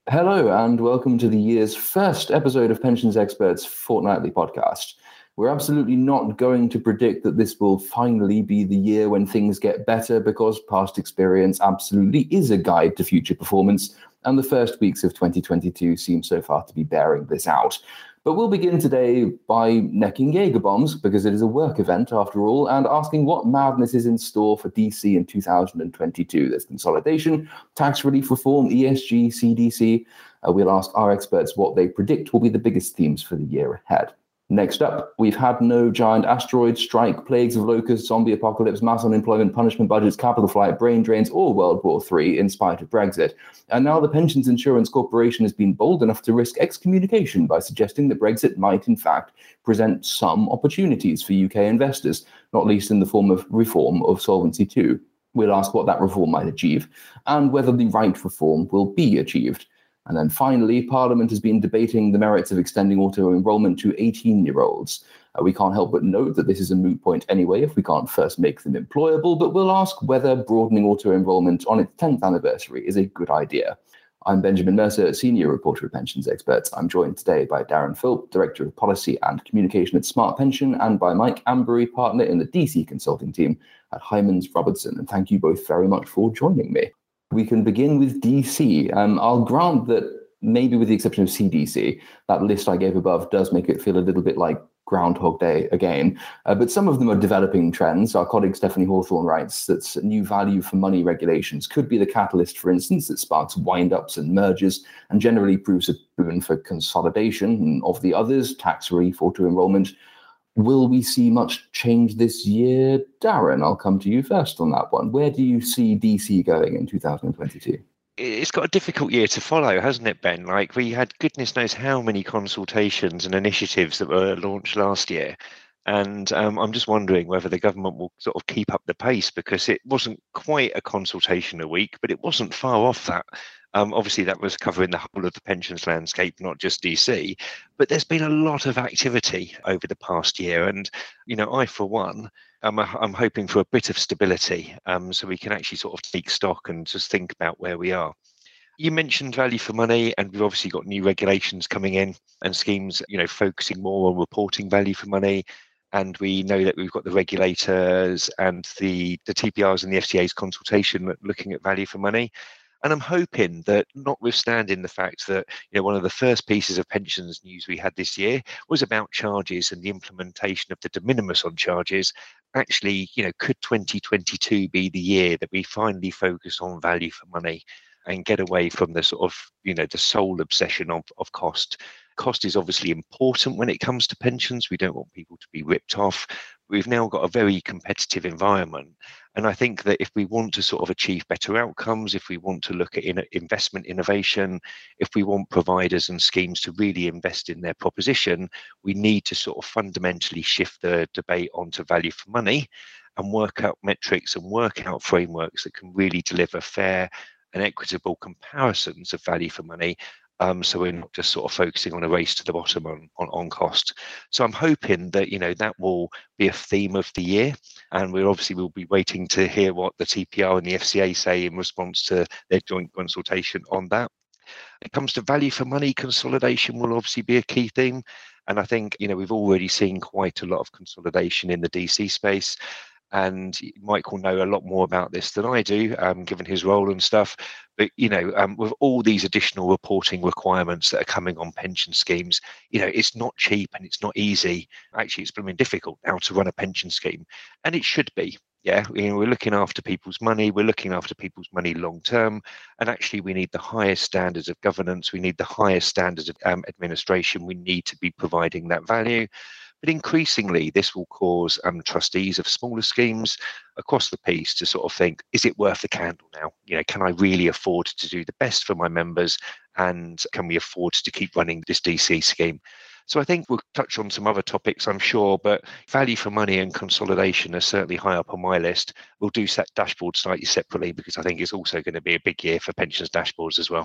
Hello, and welcome to the year's first episode of Pensions Experts Fortnightly podcast. We're absolutely not going to predict that this will finally be the year when things get better, because past experience absolutely is a guide to future performance, and the first weeks of 2022 seem so far to be bearing this out. But we'll begin today by necking Jaeger bombs, because it is a work event after all, and asking what madness is in store for DC in 2022. There's consolidation, tax relief reform, ESG, CDC. We'll ask our experts what they predict will be the biggest themes for the year ahead. Next up, we've had no giant asteroid strike, plagues of locusts, zombie apocalypse, mass unemployment, punishment budgets, capital flight, brain drains, or World War III in spite of Brexit. And now the Pensions Insurance Corporation has been bold enough to risk excommunication by suggesting that Brexit might, in fact, present some opportunities for UK investors, not least in the form of reform of Solvency II. We'll ask what that reform might achieve, and whether the right reform will be achieved. And then finally, Parliament has been debating the merits of extending auto-enrolment to 18-year-olds. We can't help but note that this is a moot point anyway if we can't first make them employable, but we'll ask whether broadening auto-enrolment on its 10th anniversary is a good idea. I'm Benjamin Mercer, Senior Reporter of Pensions Experts. I'm joined today by Darren Philp, Director of Policy and Communication at Smart Pension, and by Mike Ambury, Partner in the DC Consulting Team at Hymans Robertson. And thank you both very much for joining me. We can begin with DC. I'll grant that maybe with the exception of CDC, that list I gave above does make it feel a little bit like Groundhog Day again. But some of them are developing trends. Our colleague Stephanie Hawthorne writes that new value for money regulations could be the catalyst, for instance, that sparks wind-ups and mergers and generally proves a boon for consolidation. And of the others, tax relief, auto-enrolment. Will we see much change this year? Darren, I'll come to you first on that one. Where do you see DC going in 2022? It's got a difficult year to follow, hasn't it, Ben? Like, we had goodness knows how many consultations and initiatives that were launched last year. And I'm just wondering whether the government will sort of keep up the pace, because it wasn't quite a consultation a week, but it wasn't far off that. Obviously, that was covering the whole of the pensions landscape, not just DC. But there's been a lot of activity over the past year. And, I, for one, I'm hoping for a bit of stability, so we can actually sort of take stock and just think about where we are. You mentioned value for money, and we've obviously got new regulations coming in and schemes, focusing more on reporting value for money. And we know that we've got the regulators and the TPRs and the FCA's consultation looking at value for money. And I'm hoping that, notwithstanding the fact that one of the first pieces of pensions news we had this year was about charges and the implementation of the de minimis on charges, actually, could 2022 be the year that we finally focus on value for money and get away from the sort of, the sole obsession of cost. Cost is obviously important when it comes to pensions. We don't want people to be ripped off. We've now got a very competitive environment. And I think that if we want to sort of achieve better outcomes, if we want to look at investment innovation, if we want providers and schemes to really invest in their proposition, we need to sort of fundamentally shift the debate onto value for money and work out metrics and work out frameworks that can really deliver fair and equitable comparisons of value for money. So we're not just sort of focusing on a race to the bottom on cost. So I'm hoping that, that will be a theme of the year. And we obviously will be waiting to hear what the TPR and the FCA say in response to their joint consultation on that. When it comes to value for money, consolidation will obviously be a key theme. And I think, we've already seen quite a lot of consolidation in the DC space. And Mike will know a lot more about this than I do, given his role and stuff. But, with all these additional reporting requirements that are coming on pension schemes, it's not cheap and it's not easy. Actually, it's becoming difficult now to run a pension scheme. And it should be. Yeah, we're looking after people's money. We're looking after people's money long term. And actually, we need the highest standards of governance. We need the highest standards of administration. We need to be providing that value. But increasingly, this will cause trustees of smaller schemes across the piece to sort of think, is it worth the candle now? Can I really afford to do the best for my members? And can we afford to keep running this DC scheme? So I think we'll touch on some other topics, I'm sure, but value for money and consolidation are certainly high up on my list. We'll do set dashboards slightly separately, because I think it's also going to be a big year for pensions dashboards as well.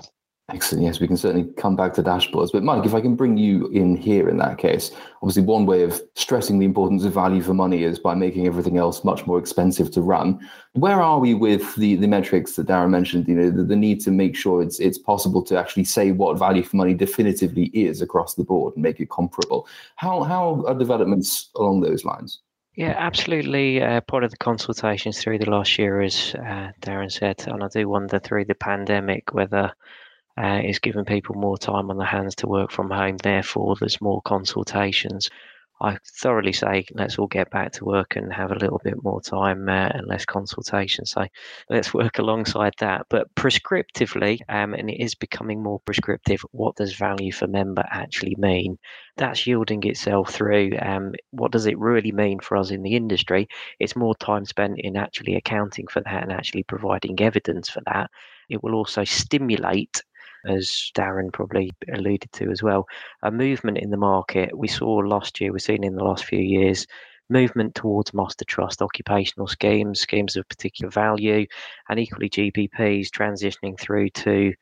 Excellent. Yes, we can certainly come back to dashboards. But Mike, if I can bring you in here in that case, obviously one way of stressing the importance of value for money is by making everything else much more expensive to run. Where are we with the metrics that Darren mentioned, the need to make sure it's possible to actually say what value for money definitively is across the board and make it comparable? How are developments along those lines? Yeah, absolutely. Part of the consultations through the last year, as Darren said, and I do wonder through the pandemic whether it's given people more time on their hands to work from home. Therefore, there's more consultations. I thoroughly say let's all get back to work and have a little bit more time and less consultation. So let's work alongside that. But prescriptively, and it is becoming more prescriptive, what does value for member actually mean? That's yielding itself through what does it really mean for us in the industry? It's more time spent in actually accounting for that and actually providing evidence for that. It will also stimulate, as Darren probably alluded to as well, a movement in the market. We saw last year, we've seen in the last few years, movement towards master trust, occupational schemes of particular value, and equally GPPs transitioning through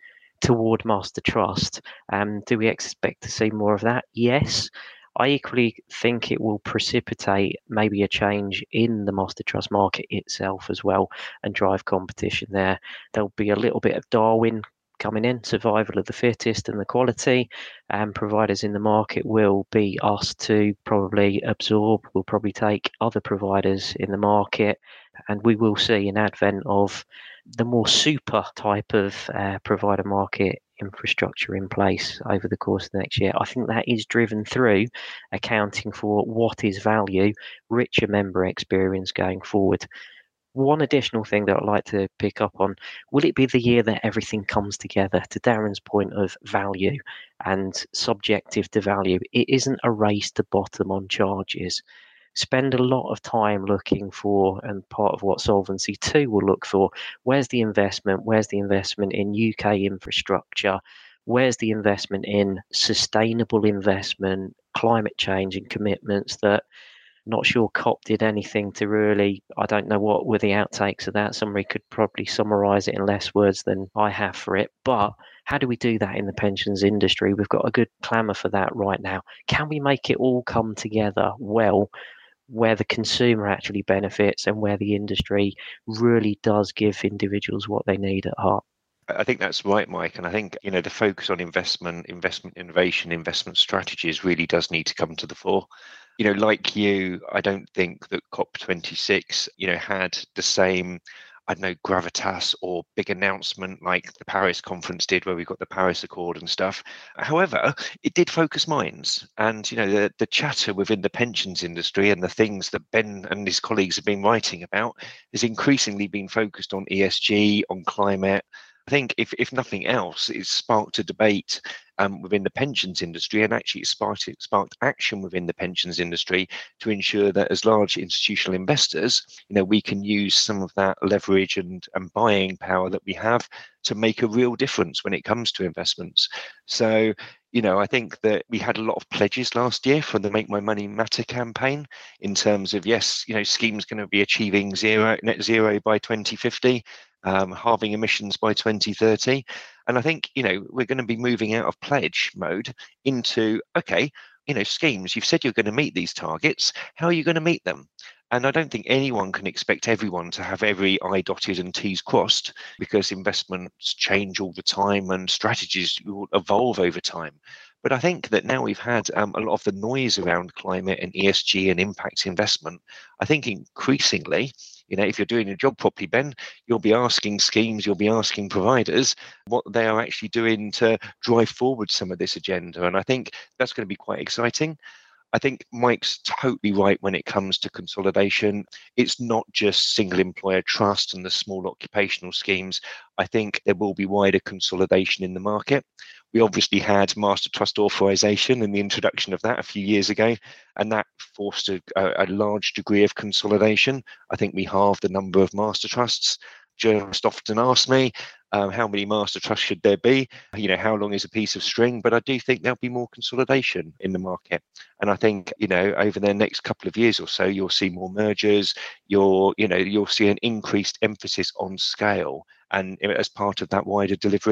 toward master trust. Do we expect to see more of that? Yes. I equally think it will precipitate maybe a change in the master trust market itself as well and drive competition there. There'll be a little bit of Darwin coming in, survival of the fittest and the quality, and providers in the market will be asked to probably absorb, will probably take other providers in the market, and we will see an advent of the more super type of provider market infrastructure in place over the course of the next year. I think that is driven through accounting for what is value, richer member experience going forward. One additional thing that I'd like to pick up on, will it be the year that everything comes together? To Darren's point of value and subjective to value, it isn't a race to bottom on charges. Spend a lot of time looking for, and part of what Solvency II will look for, where's the investment? Where's the investment in UK infrastructure? Where's the investment in sustainable investment, climate change and commitments that not sure COP did anything to really, I don't know what were the outtakes of that. Somebody could probably summarize it in less words than I have for it. But how do we do that in the pensions industry? We've got a good clamour for that right now. Can we make it all come together well, where the consumer actually benefits and where the industry really does give individuals what they need at heart? I think that's right, Mike. And I think, the focus on investment innovation, investment strategies really does need to come to the fore. Like you, I don't think that COP26, had the same, gravitas or big announcement like the Paris conference did, where we got the Paris Accord and stuff. However, it did focus minds, and the chatter within the pensions industry and the things that Ben and his colleagues have been writing about has increasingly been focused on ESG, on climate. I think if nothing else, it's sparked a debate within the pensions industry, and actually it sparked action within the pensions industry to ensure that as large institutional investors, we can use some of that leverage and buying power that we have to make a real difference when it comes to investments. So, I think that we had a lot of pledges last year for the Make My Money Matter campaign in terms of, yes, schemes going to be achieving net zero by 2050. Halving emissions by 2030. And I think, we're going to be moving out of pledge mode into, okay, schemes, you've said you're going to meet these targets. How are you going to meet them? And I don't think anyone can expect everyone to have every I dotted and T's crossed, because investments change all the time and strategies will evolve over time. But I think that now we've had a lot of the noise around climate and ESG and impact investment. I think increasingly, if you're doing your job properly, Ben, you'll be asking schemes, you'll be asking providers what they are actually doing to drive forward some of this agenda. And I think that's going to be quite exciting. I think Mike's totally right when it comes to consolidation. It's not just single employer trust and the small occupational schemes. I think there will be wider consolidation in the market. We obviously had master trust authorization and the introduction of that a few years ago, and that forced a large degree of consolidation. I think we halved the number of master trusts. Journalists often ask me, how many master trusts should there be? How long is a piece of string? But I do think there'll be more consolidation in the market. And I think, over the next couple of years or so, you'll see more mergers. You'll see an increased emphasis on scale, and as part of that wider delivering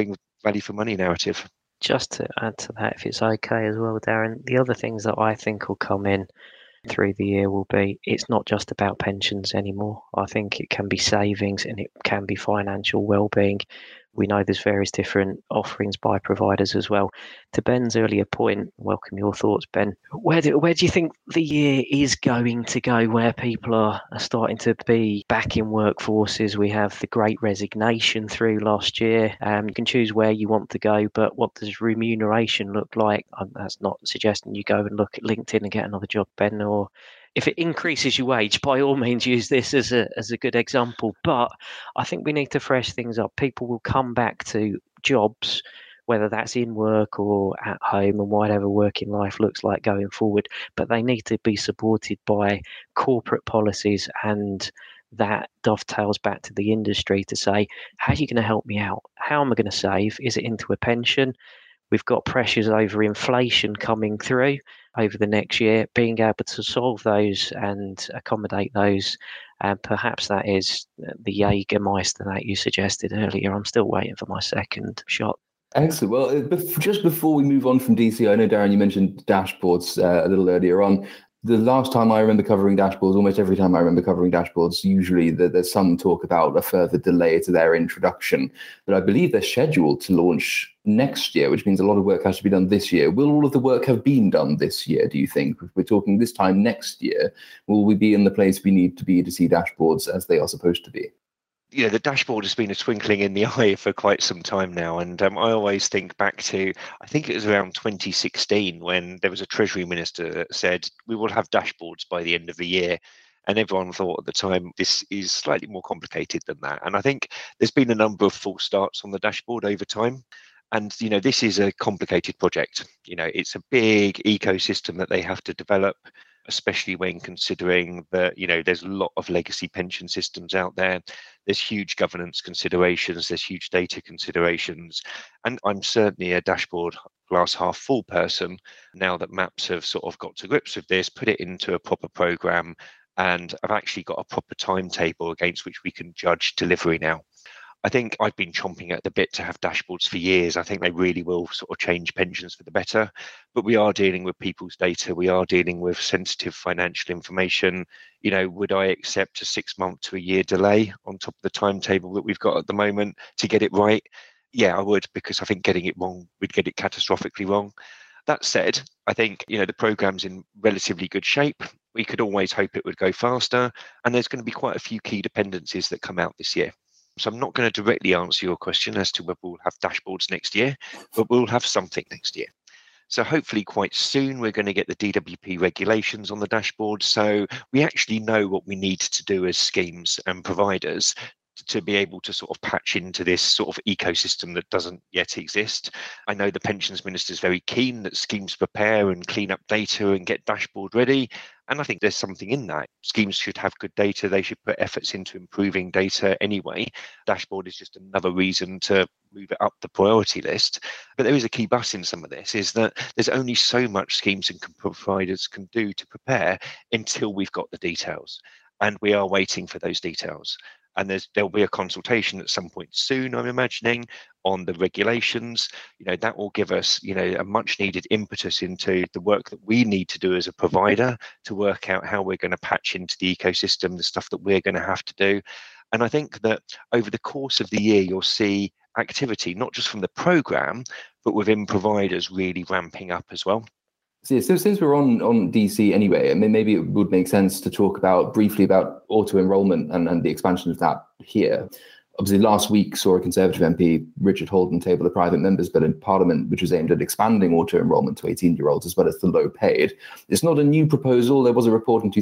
value for money narrative. Just to add to that, if it's okay as well, Darren, the other things that I think will come in through the year will be, it's not just about pensions anymore. I think it can be savings and it can be financial well-being. We know there's various different offerings by providers as well. To Ben's earlier point, welcome your thoughts, Ben. Where do you think the year is going to go, where people are starting to be back in workforces? We have the Great Resignation through last year. You can choose where you want to go, but what does remuneration look like? That's not suggesting you go and look at LinkedIn and get another job, Ben, or if it increases your wage, by all means use this as a good example. But I think we need to fresh things up. People will come back to jobs, whether that's in work or at home, and whatever working life looks like going forward. But they need to be supported by corporate policies, and that dovetails back to the industry to say, how are you going to help me out? How am I going to save? Is it into a pension? We've got pressures over inflation coming through over the next year, being able to solve those and accommodate those. And perhaps that is the Jägermeister that you suggested earlier. I'm still waiting for my second shot. Excellent. Well, just before we move on from DC, I know, Darren, you mentioned dashboards a little earlier on. The last time I remember covering dashboards, almost every time I remember covering dashboards, usually there's some talk about a further delay to their introduction. But I believe they're scheduled to launch next year, which means a lot of work has to be done this year. Will all of the work have been done this year, do you think? If we're talking this time next year, will we be in the place we need to be to see dashboards as they are supposed to be? The dashboard has been a twinkling in the eye for quite some time now. And I always think back to, I think it was around 2016 when there was a Treasury Minister that said, we will have dashboards by the end of the year. And everyone thought at the time, this is slightly more complicated than that. And I think there's been a number of false starts on the dashboard over time. And, this is a complicated project. It's a big ecosystem that they have to develop, especially when considering that, there's a lot of legacy pension systems out there. There's huge governance considerations, there's huge data considerations. And I'm certainly a dashboard glass half full person now that MAPS have sort of got to grips with this, put it into a proper program, and I've actually got a proper timetable against which we can judge delivery now. I think I've been chomping at the bit to have dashboards for years. I think they really will sort of change pensions for the better. But we are dealing with people's data. We are dealing with sensitive financial information. Would I accept a 6 month to a year delay on top of the timetable that we've got at the moment to get it right? Yeah, I would, because I think getting it wrong, we'd get it catastrophically wrong. That said, I think, the program's in relatively good shape. We could always hope it would go faster. And there's going to be quite a few key dependencies that come out this year. So I'm not going to directly answer your question as to whether we'll have dashboards next year, but we'll have something next year. So hopefully quite soon we're going to get the DWP regulations on the dashboard. So we actually know what we need to do as schemes and providers to be able to sort of patch into this sort of ecosystem that doesn't yet exist. I know the Pensions Minister is very keen that schemes prepare and clean up data and get dashboard ready. And I think there's something in that. Schemes should have good data. They should put efforts into improving data anyway. Dashboard is just another reason to move it up the priority list. But there is a key but in some of this, is that there's only so much schemes and providers can do to prepare until we've got the details. And we are waiting for those details. And there'll be a consultation at some point soon, I'm imagining, on the regulations. That will give us, a much needed impetus into the work that we need to do as a provider to work out how we're going to patch into the ecosystem, the stuff that we're going to have to do. And I think that over the course of the year, you'll see activity, not just from the program, but within providers really ramping up as well. So since we're on DC anyway, I mean, maybe it would make sense to talk briefly about auto-enrollment and the expansion of that here. Obviously, last week saw a Conservative MP, Richard Holden, table a private member's bill in Parliament, which was aimed at expanding auto-enrollment to 18-year-olds as well as the low-paid. It's not a new proposal. There was a report in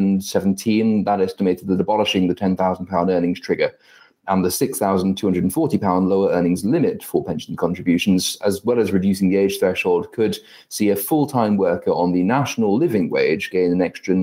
2017 that estimated that abolishing the £10,000 earnings trigger and the £6,240 lower earnings limit for pension contributions, as well as reducing the age threshold, could see a full-time worker on the national living wage gain an extra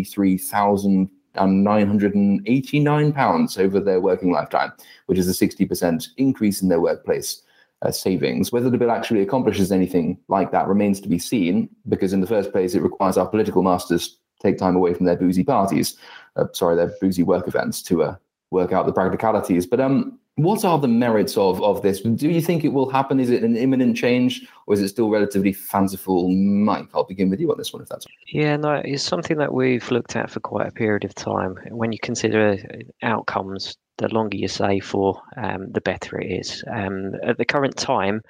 £93,989 over their working lifetime, which is a 60% increase in their workplace savings. Whether the bill actually accomplishes anything like that remains to be seen, because in the first place, it requires our political masters take time away from their boozy parties, their boozy work events to work out the practicalities. But What are the merits of this? Do you think it will happen? Is it an imminent change, or is it still relatively fanciful? Mike, I'll begin with you on this one, if that's Yeah, no, it's something that we've looked at for quite a period of time. When you consider outcomes, the longer you save for, the better it is. At the current time,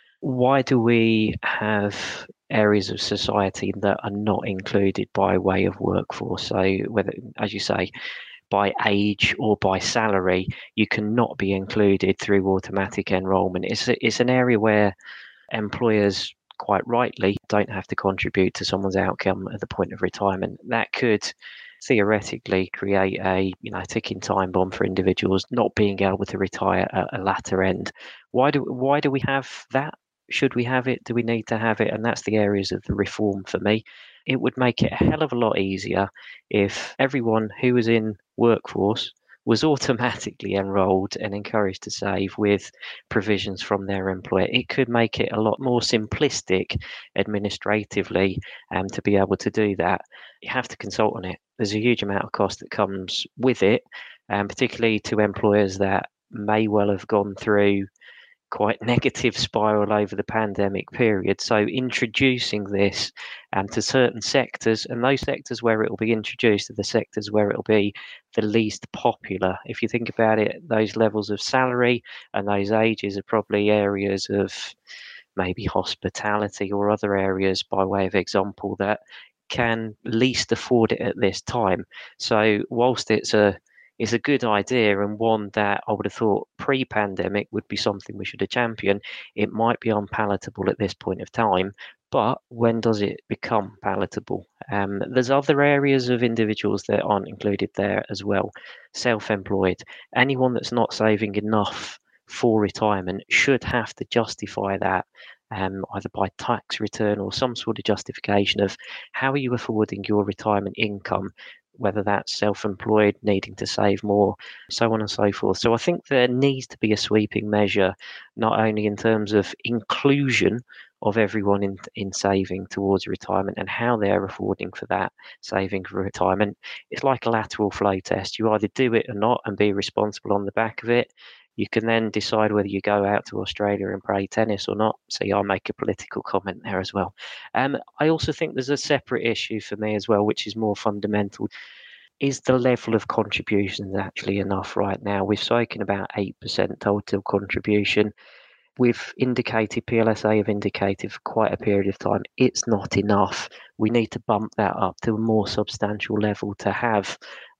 why do we have areas of society that are not included by way of workforce? So whether, as you say, by age or by salary, you cannot be included through automatic enrolment. It's an area where employers quite rightly don't have to contribute to someone's outcome at the point of retirement. That could theoretically create a ticking time bomb for individuals not being able to retire at a latter end. Why do we have that? Should we have it? Do we need to have it? And that's the areas of the reform for me. It would make it a hell of a lot easier if everyone who was in workforce was automatically enrolled and encouraged to save with provisions from their employer. It could make it a lot more simplistic administratively to be able to do that. You have to consult on it. There's a huge amount of cost that comes with it, particularly to employers that may well have gone through quite negative spiral over the pandemic period. So introducing this to certain sectors, and those sectors where it will be introduced are the sectors where it will be the least popular. If you think about it, those levels of salary and those ages are probably areas of maybe hospitality or other areas, by way of example, that can least afford it at this time. So whilst it's a good idea, and one that I would have thought pre-pandemic would be something we should have championed, it might be unpalatable at this point of time. But when does it become palatable? There's other areas of individuals that aren't included there as well. Self-employed, anyone that's not saving enough for retirement should have to justify that, either by tax return or some sort of justification of how are you affording your retirement income, whether that's self-employed, needing to save more, so on and so forth. So I think there needs to be a sweeping measure, not only in terms of inclusion of everyone in saving towards retirement and how they're affording for that saving for retirement. It's like a lateral flow test. You either do it or not and be responsible on the back of it. You can then decide whether you go out to Australia and play tennis or not. So I'll make a political comment there as well. I also think there's a separate issue for me as well, which is more fundamental. Is the level of contributions actually enough right now? We've spoken about 8% total contribution. We've indicated, PLSA have indicated for quite a period of time, it's not enough. We need to bump that up to a more substantial level to have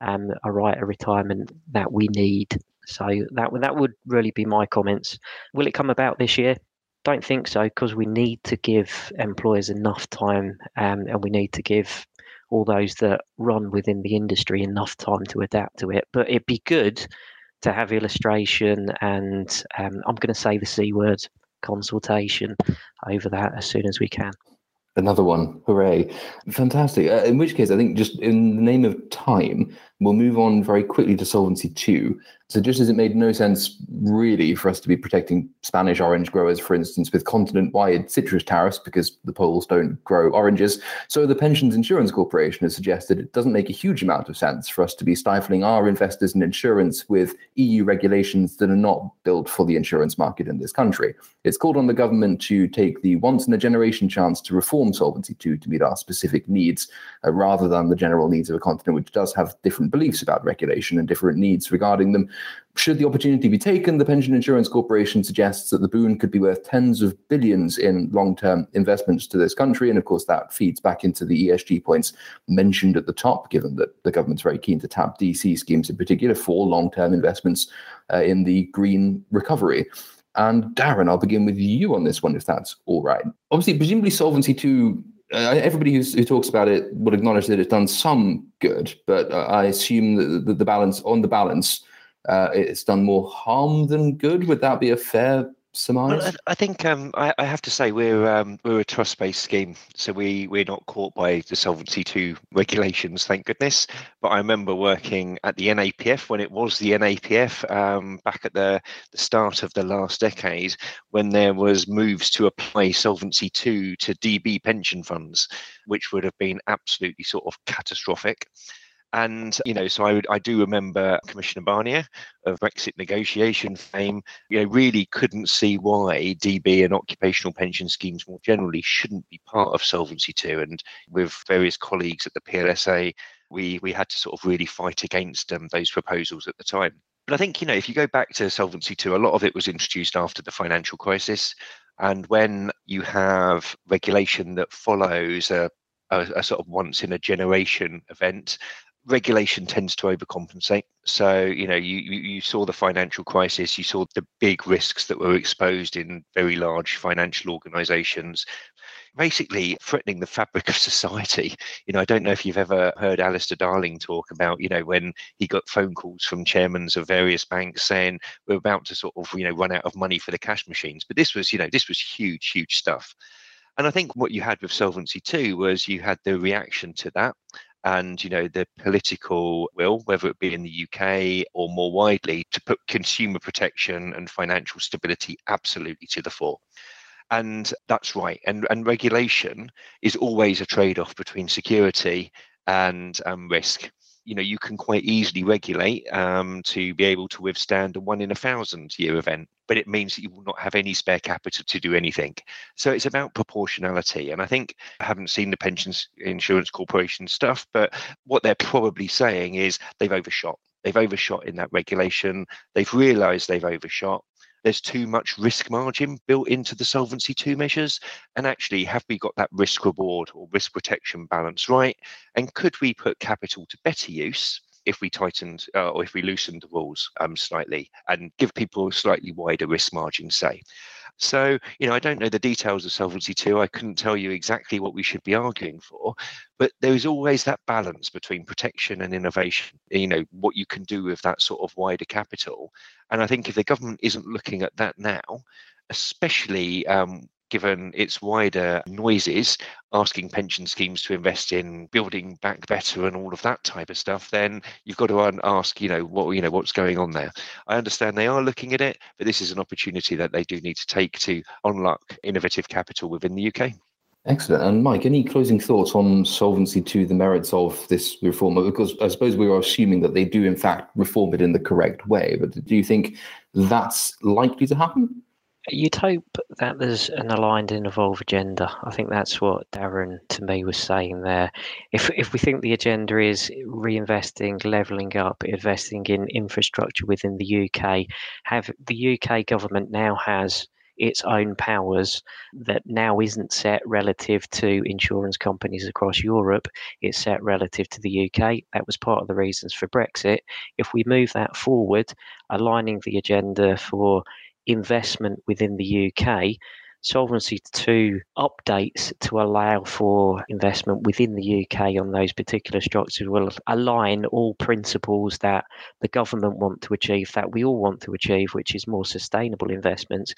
a right of retirement that we need. So that would really be my comments. Will it come about this year? Don't think so, because we need to give employers enough time, and we need to give all those that run within the industry enough time to adapt to it. But it'd be good to have illustration and I'm going to say the C word, consultation over that as soon as we can. Another one. Hooray. Fantastic. In which case, I think just in the name of time, we'll move on very quickly to Solvency II. So just as it made no sense really for us to be protecting Spanish orange growers, for instance, with continent-wide citrus tariffs because the Poles don't grow oranges, so the Pensions Insurance Corporation has suggested it doesn't make a huge amount of sense for us to be stifling our investors in insurance with EU regulations that are not built for the insurance market in this country. It's called on the government to take the once-in-a-generation chance to reform Solvency II to meet our specific needs, rather than the general needs of a continent which does have different beliefs about regulation and different needs regarding them. Should the opportunity be taken, the Pension Insurance Corporation suggests that the boon could be worth tens of billions in long-term investments to this country. And of course, that feeds back into the ESG points mentioned at the top, given that the government's very keen to tap DC schemes in particular for long-term investments in the green recovery. And Darren, I'll begin with you on this one, if that's all right. Obviously, presumably Solvency II, everybody who talks about it would acknowledge that it's done some good, but I assume that the balance, it's done more harm than good. Would that be a fair surmise? Well, I think I have to say we're a trust-based scheme, so we're not caught by the Solvency II regulations, thank goodness. But I remember working at the NAPF when it was the NAPF back at the start of the last decade, when there was moves to apply Solvency II to DB pension funds, which would have been absolutely sort of catastrophic. And, so I do remember Commissioner Barnier of Brexit negotiation fame, really couldn't see why DB and occupational pension schemes more generally shouldn't be part of Solvency II. And with various colleagues at the PLSA, we had to sort of really fight against those proposals at the time. But I think, if you go back to Solvency II, a lot of it was introduced after the financial crisis. And when you have regulation that follows a sort of once in a generation event, regulation tends to overcompensate. So, you saw the financial crisis, you saw the big risks that were exposed in very large financial organizations, basically threatening the fabric of society. I don't know if you've ever heard Alistair Darling talk about, when he got phone calls from chairmen of various banks saying we're about to sort of, run out of money for the cash machines. But this was huge stuff. And I think what you had with Solvency II was you had the reaction to that and, the political will, whether it be in the UK or more widely, to put consumer protection and financial stability absolutely to the fore. And that's right. And regulation is always a trade-off between security and risk. You can quite easily regulate to be able to withstand a 1 in 1,000 year event, but it means that you will not have any spare capital to do anything. So it's about proportionality. And I think I haven't seen the Pensions Insurance Corporation stuff, but what they're probably saying is they've overshot. They've overshot in that regulation. They've realised they've overshot. There's too much risk margin built into the Solvency II measures. And actually, have we got that risk reward or risk protection balance right? And could we put capital to better use if we tightened or if we loosened the rules slightly and give people a slightly wider risk margin, say? So, I don't know the details of Solvency II. I couldn't tell you exactly what we should be arguing for, but there is always that balance between protection and innovation, what you can do with that sort of wider capital. And I think if the government isn't looking at that now, especially given its wider noises, asking pension schemes to invest in building back better and all of that type of stuff, then you've got to ask, what's going on there. I understand they are looking at it, but this is an opportunity that they do need to take to unlock innovative capital within the UK. Excellent. And Mike, any closing thoughts on Solvency II, the merits of this reform? Because I suppose we are assuming that they do, in fact, reform it in the correct way. But do you think that's likely to happen? You'd hope that there's an aligned and evolved agenda. I think that's what Darren, to me, was saying there. If we think the agenda is reinvesting, levelling up, investing in infrastructure within the UK, the UK government now has its own powers that now isn't set relative to insurance companies across Europe. It's set relative to the UK. That was part of the reasons for Brexit. If we move that forward, aligning the agenda for investment within the UK, Solvency II updates to allow for investment within the UK on those particular structures will align all principles that the government want to achieve, that we all want to achieve, which is more sustainable investment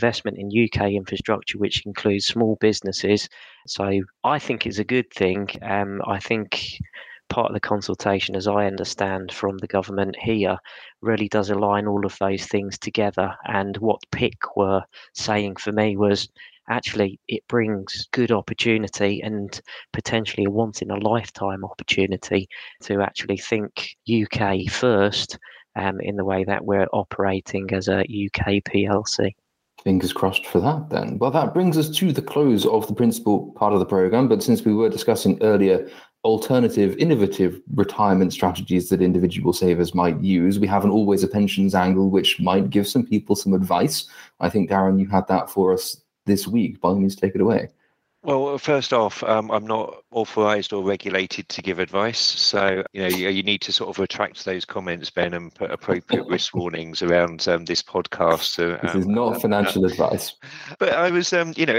in UK infrastructure, which includes small businesses. So I think it's a good thing. I think part of the consultation, as I understand from the government here, really does align all of those things together. And what PIC were saying for me was actually it brings good opportunity and potentially a once in a lifetime opportunity to actually think UK first in the way that we're operating as a UK PLC. Fingers crossed for that then. Well, that brings us to the close of the principal part of the programme. But since we were discussing earlier alternative, innovative retirement strategies that individual savers might use, we have an Always a Pensions angle, which might give some people some advice. I think, Darren, you had that for us this week. By all means, take it away. Well, first off, I'm not authorised or regulated to give advice. So, you need to sort of retract those comments, Ben, and put appropriate risk warnings around this podcast. This is not financial advice. But I was,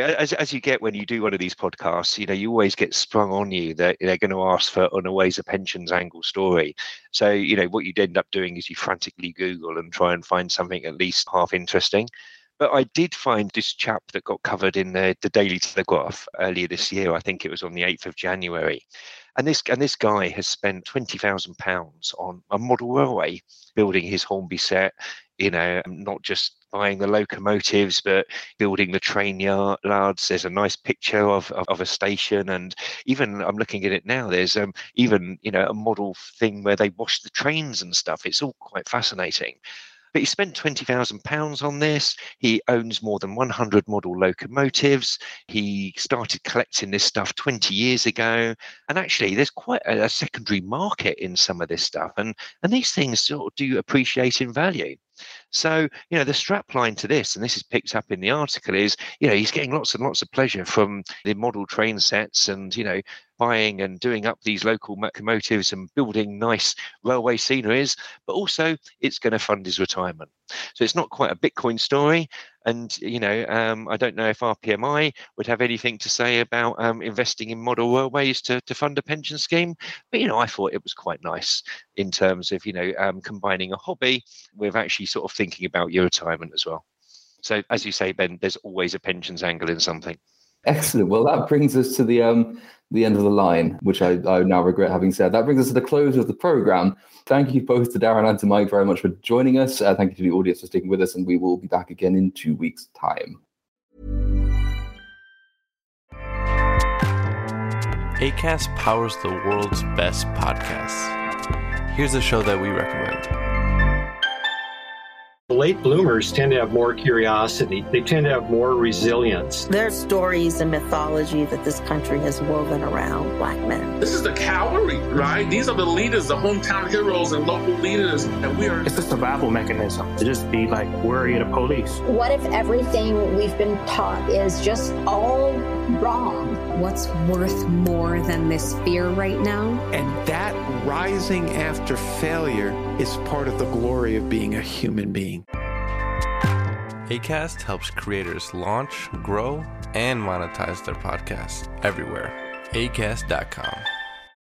as you get when you do one of these podcasts, you always get sprung on you that they're going to ask for an Always a Pensions angle story. So, what you'd end up doing is you frantically Google and try and find something at least half interesting. But I did find this chap that got covered in the Daily Telegraph earlier this year. I think it was on the 8th of January. And this guy has spent £20,000 on a model railway, building his Hornby set, not just buying the locomotives, but building the train yards. There's a nice picture of a station, and even I'm looking at it now, there's even a model thing where they wash the trains and stuff. It's all quite fascinating. But he spent £20,000 on this. He owns more than 100 model locomotives. He started collecting this stuff 20 years ago. And actually, there's quite a secondary market in some of this stuff. And these things sort of do appreciate in value. So, the strapline to this, and this is picked up in the article, is, he's getting lots and lots of pleasure from the model train sets and, buying and doing up these local locomotives and building nice railway sceneries, but also it's going to fund his retirement. So it's not quite a Bitcoin story. And, I don't know if RPMI would have anything to say about investing in model railways to fund a pension scheme. But, I thought it was quite nice in terms of, combining a hobby with actually sort of thinking about your retirement as well. So as you say, Ben, there's always a pensions angle in something. Excellent. Well, that brings us to the end of the line, which I now regret having said. That brings us to the close of the program. Thank you both to Darren and to Mike very much for joining us. Thank you to the audience for sticking with us, and we will be back again in 2 weeks' time. Acast powers the world's best podcasts. Here's a show that we recommend. Late bloomers tend to have more curiosity. They tend to have more resilience. There's stories and mythology that this country has woven around Black men. This is the cavalry, right? These are the leaders, the hometown heroes and local leaders. And it's a survival mechanism to just be like worried of police. What if everything we've been taught is just all wrong? What's worth more than this fear right now? And that rising after failure is part of the glory of being a human being. Acast helps creators launch, grow, and monetize their podcasts everywhere. Acast.com.